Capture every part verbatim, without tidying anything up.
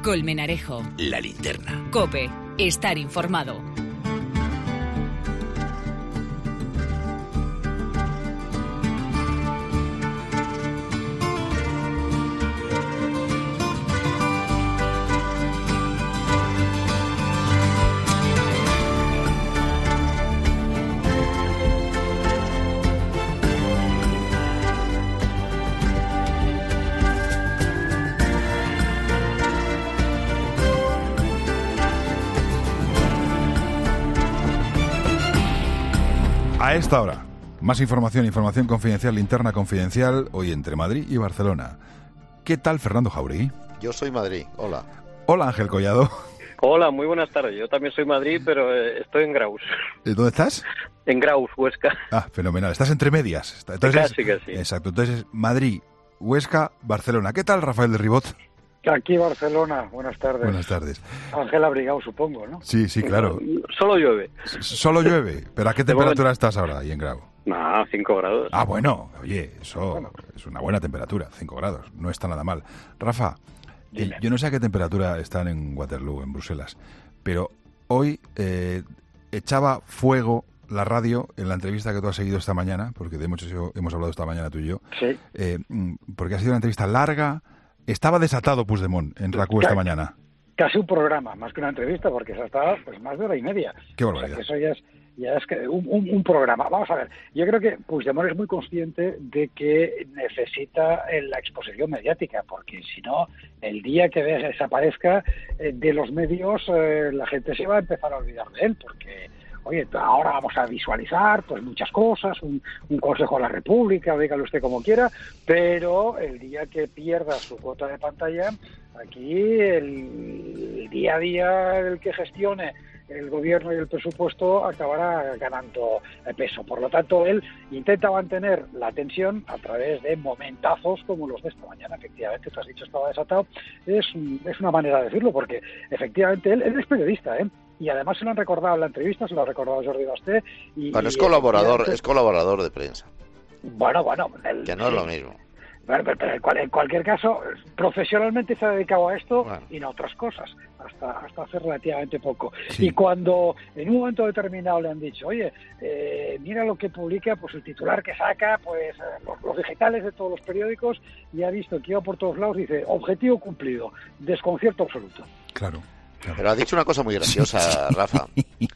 Colmenarejo. La Linterna. COPE. Estar informado. A esta hora, más información, información confidencial, linterna confidencial, hoy entre Madrid y Barcelona. ¿Qué tal, Fernando Jauregui? Yo soy Madrid, hola. Hola, Ángel Collado. Hola, muy buenas tardes. Yo también soy Madrid, pero eh, estoy en Graus. ¿Dónde estás? En Graus, Huesca. Ah, fenomenal. Estás entre medias. Entonces, casi, casi. Exacto. Entonces, Madrid, Huesca, Barcelona. ¿Qué tal, Rafael de Ribot? Aquí Barcelona, buenas tardes. Buenas tardes. Ángel abrigado, supongo, ¿no? Sí, sí, claro. Solo llueve. S- Solo llueve. ¿Pero a qué temperatura estás ahora ahí en Grau? No, cinco grados. Ah, bueno, oye, eso bueno. es una buena temperatura, cinco grados, no está nada mal. Rafa, eh, yo no sé a qué temperatura están en Waterloo, en Bruselas, pero hoy eh, echaba fuego la radio en la entrevista que tú has seguido esta mañana, porque de mucho hemos hablado esta mañana tú y yo, sí. eh, porque ha sido una entrevista larga. Estaba desatado Puigdemont en RAC U esta mañana. Casi un programa, más que una entrevista, porque se estaba pues más de hora y media. Qué barbaridad. O sea, que eso ya es, ya es que un, un, un programa. Vamos a ver, yo creo que Puigdemont es muy consciente de que necesita la exposición mediática, porque si no, el día que desaparezca eh, de los medios, eh, la gente se va a empezar a olvidar de él, porque... Oye, ahora vamos a visualizar pues muchas cosas, un, un Consejo de la República, dígale usted como quiera, pero el día que pierda su cuota de pantalla, aquí el, el día a día el que gestione el gobierno y el presupuesto acabará ganando peso. Por lo tanto, él intenta mantener la tensión a través de momentazos como los de esta mañana. Efectivamente, tú has dicho estaba desatado. Es, es una manera de decirlo, porque efectivamente él, él es periodista, ¿eh? Y además se lo han recordado en la entrevista, se lo ha recordado Jordi Basté. Y, bueno, es y colaborador, es colaborador de prensa. Bueno, bueno. El, que no sí. es lo mismo. Bueno, pero, pero en, cual, en cualquier caso, profesionalmente se ha dedicado a esto bueno. y no a otras cosas, hasta hasta hace relativamente poco. Sí. Y cuando en un momento determinado le han dicho, oye, eh, mira lo que publica, pues el titular que saca, pues los, los digitales de todos los periódicos, y ha visto que iba por todos lados, dice, objetivo cumplido, desconcierto absoluto. Claro. Claro. Pero ha dicho una cosa muy graciosa, Rafa.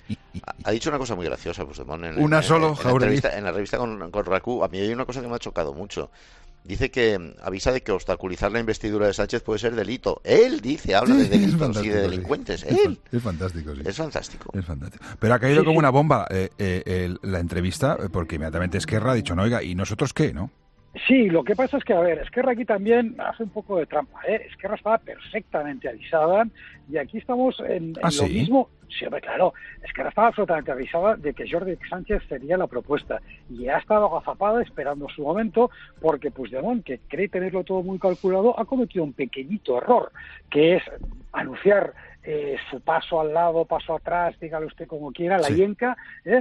Ha dicho una cosa muy graciosa, pues, en, en, una en, solo, en, en, la entrevista, en la revista con, con RAC U. A mí hay una cosa que me ha chocado mucho. Dice que avisa de que obstaculizar la investidura de Sánchez puede ser delito. Él dice, habla de delitos y de delincuentes. Sí. Él. Es fantástico, sí. Es fantástico. Es fantástico. Pero ha caído sí, como sí. una bomba eh, eh, el, la entrevista, porque inmediatamente Esquerra ha dicho, no, oiga, ¿y nosotros qué, no? Sí, lo que pasa es que, a ver, Esquerra aquí también hace un poco de trampa, ¿eh? Esquerra estaba perfectamente avisada y aquí estamos en, en ¿Ah, lo sí? mismo. Sí, hombre, claro, Esquerra estaba absolutamente avisada de que Jordi Sánchez sería la propuesta y ha estado agazapada esperando su momento porque Puigdemont, que cree tenerlo todo muy calculado, ha cometido un pequeñito error, que es anunciar Eh, su paso al lado, paso atrás, dígale usted como quiera, la sí. yenca, ¿eh?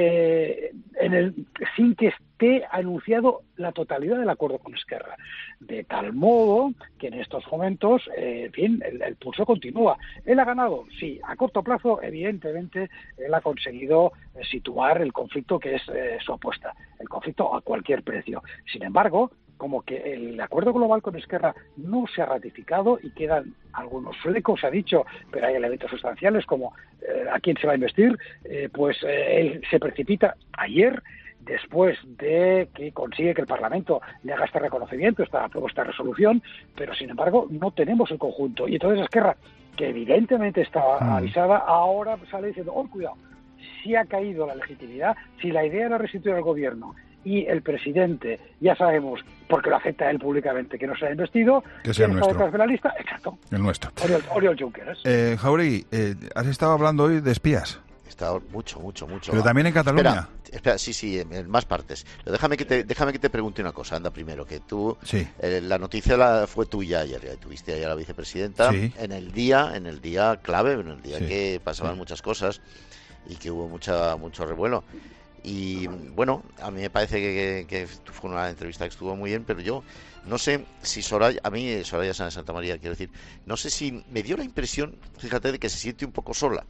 Eh, en el, sin que esté anunciado la totalidad del acuerdo con Esquerra. De tal modo que en estos momentos, eh, en fin, el, el pulso continúa. ¿Él ha ganado? Sí. A corto plazo, evidentemente, él ha conseguido eh, situar el conflicto que es eh, su apuesta, el conflicto a cualquier precio. Sin embargo, como que el acuerdo global con Esquerra no se ha ratificado y quedan algunos flecos, se ha dicho, pero hay elementos sustanciales como eh, a quién se va a investir, eh, pues eh, él se precipita ayer, después de que consigue que el Parlamento le haga este reconocimiento, esta propuesta de resolución, pero sin embargo no tenemos el conjunto. Y entonces Esquerra, que evidentemente estaba mm. avisada, ahora sale diciendo, oh, cuidado, si ha caído la legitimidad, si la idea era restituir al gobierno y el presidente, ya sabemos, porque lo acepta él públicamente, que no se ha investido, que sea el está nuestro. detrás de la lista, exacto. El nuestro. Oriol, Oriol Junqueras. Eh, Jauregui, eh, has estado hablando hoy de espías. He estado mucho, mucho, mucho. Pero también en Cataluña. Espera, espera sí, sí, en, en más partes. Pero déjame que te, déjame que te pregunte una cosa, anda, primero, que tú, sí. eh, la noticia la, fue tuya ayer, ya tuviste ayer a la vicepresidenta, sí. en el día, en el día clave, en el día sí. que pasaban sí. muchas cosas y que hubo mucha mucho revuelo. Y bueno, a mí me parece que, que, que fue una entrevista que estuvo muy bien, pero yo no sé si Soraya, a mí Soraya Sáenz de Santa María, quiero decir, no sé si me dio la impresión, fíjate, de que se siente un poco sola.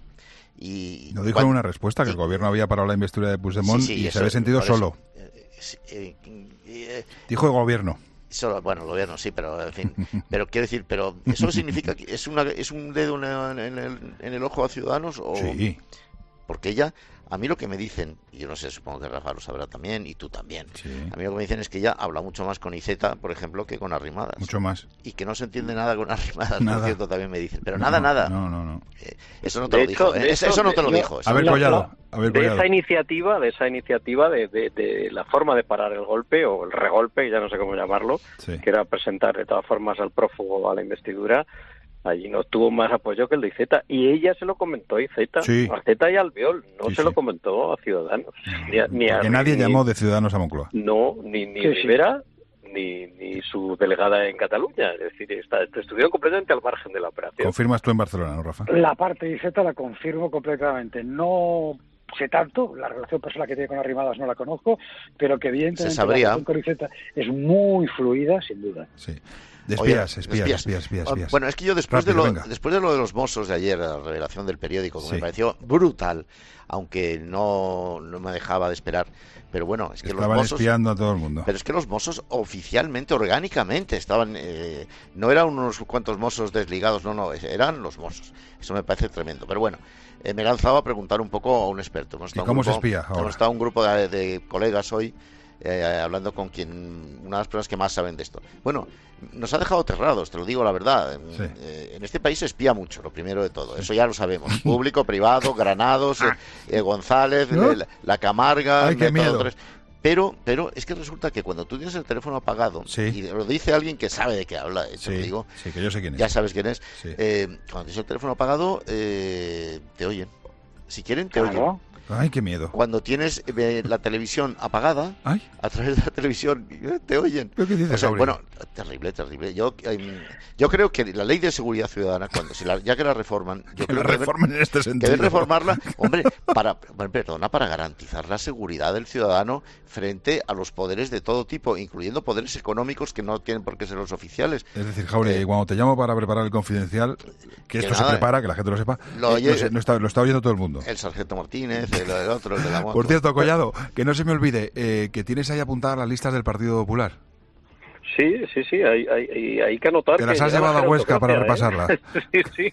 Y no dijo cuando, en una respuesta que y, el gobierno había parado la investidura de Puigdemont sí, sí, y eso, se había sentido solo. Eh, eh, eh, dijo el gobierno. Solo, bueno, el gobierno sí, pero en fin, pero quiero decir, pero eso significa que es una es un dedo en el, en el, en el ojo a Ciudadanos o sí. Porque ella, a mí lo que me dicen, y yo no sé, supongo que Rafa lo sabrá también, y tú también, sí. a mí lo que me dicen es que ella habla mucho más con Iceta, por ejemplo, que con Arrimadas. Mucho más. Y que no se entiende nada con Arrimadas, nada. por cierto, también me dicen. Pero no, nada, nada. No, no, no. Eh, eso no te de lo hecho, dijo, ¿eh? Eso, eso, eso no te lo yo, dijo. A ver, Collado. A ver, de Collado. esa iniciativa, de esa iniciativa de, de, de la forma de parar el golpe, o el regolpe, ya no sé cómo llamarlo, sí. que era presentar de todas formas al prófugo a la investidura, allí no tuvo más apoyo que el de Iceta, y ella se lo comentó a Iceta, sí. a Iceta y al Albiol, no sí, se sí. lo comentó a Ciudadanos. No, ni a, ni porque a, nadie ni, llamó de Ciudadanos a Moncloa. No, ni, ni sí, Rivera, sí. ni, ni su delegada en Cataluña, es decir, está, estuvieron completamente al margen de la operación. Confirmas tú en Barcelona, ¿no, Rafa? La parte de Iceta la confirmo completamente, no sé tanto, la relación personal que tiene con Arrimadas no la conozco, pero que evidentemente la relación con Iceta es muy fluida, sin duda. Sí. De espías, Oye, espías, espías, espías, espías, espías. Bueno, es que yo después Rápido, de lo venga. después de lo de los Mossos de ayer, la revelación del periódico, que sí. me pareció brutal, aunque no, no me dejaba de esperar, pero bueno, es que estaban los Mossos espiando a todo el mundo. Pero es que los Mossos oficialmente, orgánicamente, estaban, eh, no eran unos cuantos Mossos desligados, no, no, eran los Mossos. Eso me parece tremendo. Pero bueno, eh, me he lanzado a preguntar un poco a un experto. Hemos ¿Y cómo un grupo, se espía ahora? Hemos estado un grupo de, de colegas hoy. Eh, hablando con quien una de las personas que más saben de esto. Bueno, nos ha dejado aterrados, te lo digo la verdad. Sí. Eh, en este país se espía mucho, lo primero de todo. Eso ya lo sabemos. Público, privado, Granados, eh, eh, González, ¿no? la, la Camarga, Ay, qué miedo. tres. Pero, pero es que resulta que cuando tú tienes el teléfono apagado, sí. y lo dice alguien que sabe de qué habla, sí, te lo digo, sí, que yo sé quién es. Ya sabes quién es. Sí. Eh, cuando tienes el teléfono apagado, eh, te oyen. Si quieren, te Claro. oyen. Ay, qué miedo. Cuando tienes eh, la televisión apagada, Ay. a través de la televisión, eh, te oyen. ¿Pero qué dices, o sea, Gabriel? bueno, terrible, terrible. Yo eh, yo creo que la ley de seguridad ciudadana, cuando si la, ya que la reforman, yo que creo la que reformen en este deben, sentido. deben reformarla, hombre, para, perdona, para garantizar la seguridad del ciudadano frente a los poderes de todo tipo, incluyendo poderes económicos que no tienen por qué ser los oficiales. Es decir, Jaure, Eh, cuando te llamo para preparar el confidencial, que esto que se nada, prepara, que la gente lo sepa, lo eh, oye- no sé, no está, lo está oyendo todo el mundo. El sargento Martínez, el, el otro, el de la moto. Por cierto, Collado, que no se me olvide, eh, que tienes ahí apuntadas las listas del Partido Popular. Sí, sí, sí, hay, hay, hay que anotar. ¿Te las que has ya llevado la a Huesca para gerontocracia, repasarlas? ¿eh? Sí, sí.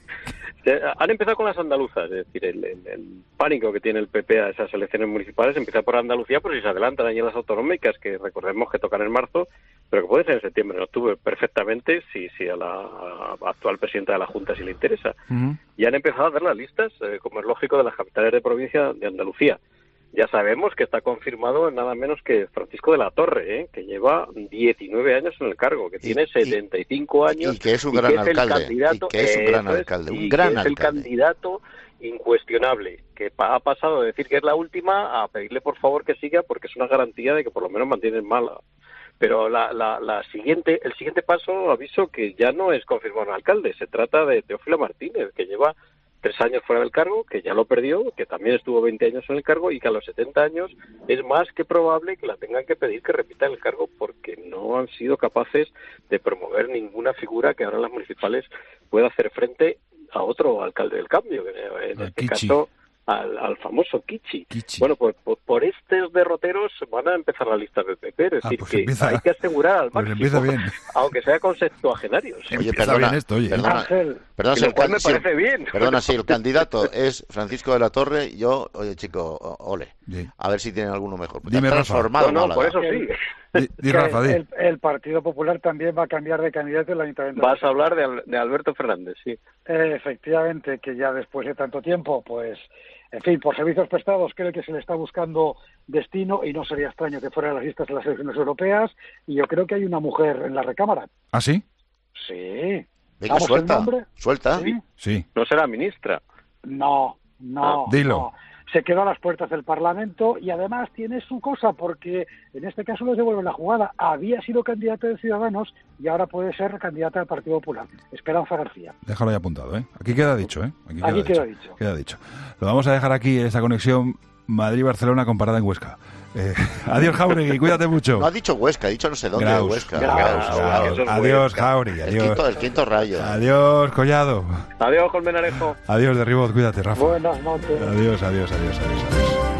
Han empezado con las andaluzas, es decir, el, el, el pánico que tiene el P P a esas elecciones municipales empieza por Andalucía, pero si se adelantan allí en las autonómicas, que recordemos que tocan en marzo, pero que puede ser en septiembre, en octubre, perfectamente, si, si a la a la actual presidenta de la Junta si le interesa. Uh-huh. Y han empezado a dar las listas, eh, como es lógico, de las capitales de provincia de Andalucía. Ya sabemos que está confirmado nada menos que Francisco de la Torre, ¿eh? Que lleva diecinueve años en el cargo, que Y- tiene y- setenta y cinco años y que es un y gran que es el alcalde, candidato, y que es un gran eso es, alcalde, un y gran que es el alcalde. candidato incuestionable, que pa- ha pasado de decir que es la última a pedirle por favor que siga porque es una garantía de que por lo menos mantienen mala. Pero la, la, la siguiente, el siguiente paso, aviso que ya no es confirmar un alcalde, se trata de Teófilo Martínez, que lleva tres años fuera del cargo, que ya lo perdió, que también estuvo veinte años en el cargo y que a los setenta años es más que probable que la tengan que pedir que repita el cargo porque no han sido capaces de promover ninguna figura que ahora en las municipales pueda hacer frente a otro alcalde del cambio, que en Al este Kichi. caso al, al famoso Kichi. Kichi. Bueno, pues por, por estos derroteros van a empezar las listas del P P, es Ah, decir, pues que empieza- hay que asegurar al pues máximo, empieza bien. aunque sea con septuagenarios. Oye, Empieza perdona, bien esto, oye. perdona, Ángel, perdona, Y si lo el cual can- me si el- parece bien. Perdona, si el candidato es Francisco de la Torre, yo, oye chico, o- ole, Sí. a ver si tienen alguno mejor. Porque Dime, han Rafa. transformado No, no, Málaga. por eso sí. Di, di, que Rafa, di. el, el Partido Popular también va a cambiar de candidato en el Ayuntamiento. Vas a hablar de, Al- de Alberto Fernández, sí. Eh, efectivamente, que ya después de tanto tiempo, pues, en fin, por servicios prestados, creo que se le está buscando destino y no sería extraño que fuera a las listas de las elecciones europeas. Y yo creo que hay una mujer en la recámara. ¿Ah, sí? Sí. Venga, ¿Damos el suelta, nombre? suelta. ¿Sí? Sí. No será ministra. No, no. Ah, dilo. no. Se quedó a las puertas del Parlamento y además tiene su cosa porque en este caso les devuelven la jugada. Había sido candidata de Ciudadanos y ahora puede ser candidata del Partido Popular. Esperanza García. Déjalo ahí apuntado, ¿eh? Aquí queda dicho, ¿eh? Aquí queda, Aquí dicho. queda dicho. Queda dicho. Lo vamos a dejar aquí, esta conexión. Madrid-Barcelona comparada en Huesca. Eh, adiós, Jauregui, cuídate mucho. No ha dicho Huesca, ha dicho no sé dónde. Graus, Huesca. Graus, Graus, Graus. Graus. Graus. Adiós, Huesca. Jauregui, El adiós. quinto, el quinto rayo. Adiós, Collado. Adiós, Colmenarejo. Adiós, Derribot, cuídate, Rafa. Buenas noches. Adiós, adiós, adiós, adiós, adiós.